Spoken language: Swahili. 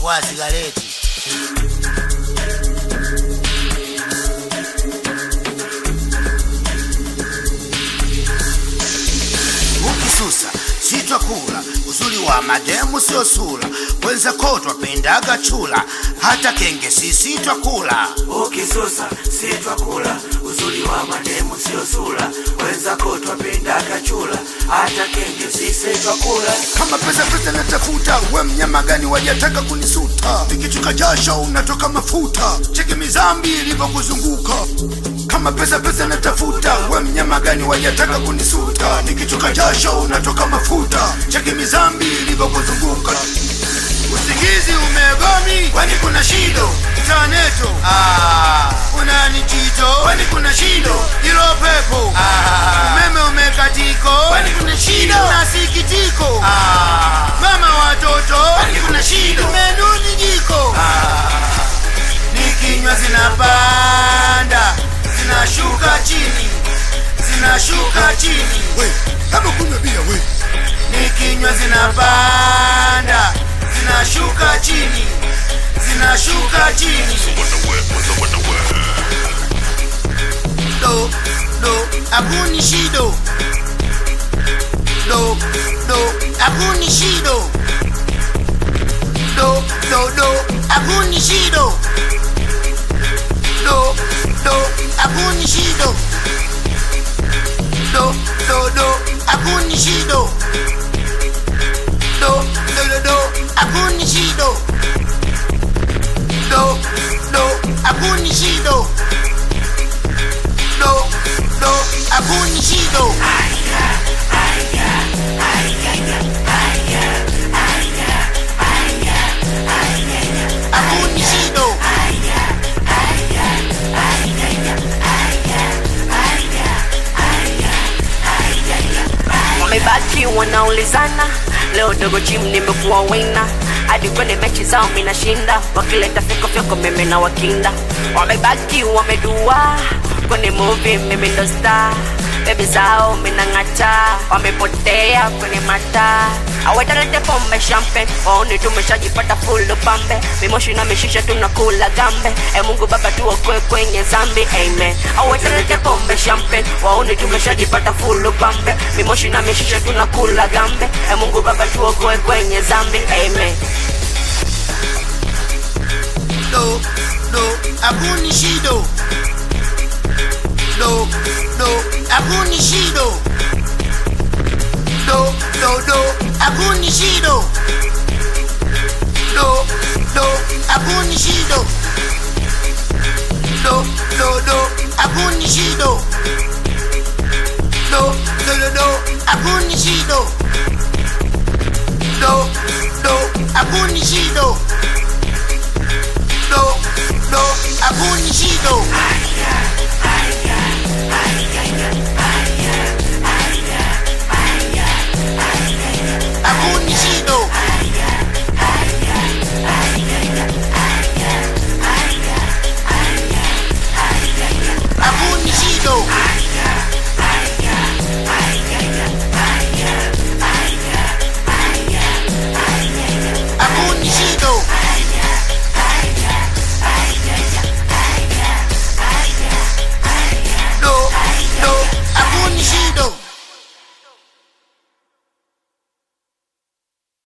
kwa sigareti. Ukisusa sitakula, uzuri wa mademu sio sura, wenza kotwa pendaga chula, hata kenge sisi twakula. Ukisusa sitakula, uzuri wa mademu sio sura, wenza kotwa pendaga chula, hata kenge sisi twakula. Kama pesa natafuta, we mnyama gani wajataka kunisuta? Nikichuka jasho unatoka mafuta, cheki mizambi ilipokuzunguka. Kama pesa natafuta, we mnyama gani wajataka kunisuta? Nikichuka jasho unatoka mafuta, cheki mizambi ilipokuzunguka. Usingizi umegomi, kwani kuna shido? Taneto, unanichito, kwani kuna shido? Ilo pepo, umeme umekatiko, kwani kuna shido? Nasikitiko, mama watoto, kwani kuna shido? Menuni jiko, nikinywa zinapanda, zinashuka chini, zinashuka chini. We, kama kunywa bia we. Nikinywa zinapanda, zinashuka chini, zinashuka chini. Do, akuni shido. Do, akuni shido. Do, akuni shido. Do, akuni shido. Do, akuni shido. Do, akuni shido. Do, akuni shido. Do, akuni shido. Akuni shido. Wamebaki wanaulizana, leo dogo gym nimekuwa wina, hadi kwenye mechi zao mina shinda, wakileta fyoko mimi na wakinda. Wamebaki wamedua, kwenye movie mimi ndo star, baby zao mina ngata, wamepotea kwenye mata. Awetalete pombe champagne, waone tumeshajipata full pambe, mimoshi na mishisha tunakula gambe, Mungu baba tuokoe kwenye zambi, amen. Awetalete pombe champagne, waone tumeshajipata full pambe, mimoshi na mishisha tunakula gambe, Mungu baba tuokoe kwenye zambi, amen. Do, akuni shido. Do, akuni shido. Do, akuni shido. Do, akuni shido. Do, akuni shido. Do, akuni shido. Do, akuni shido. Do, akuni shido.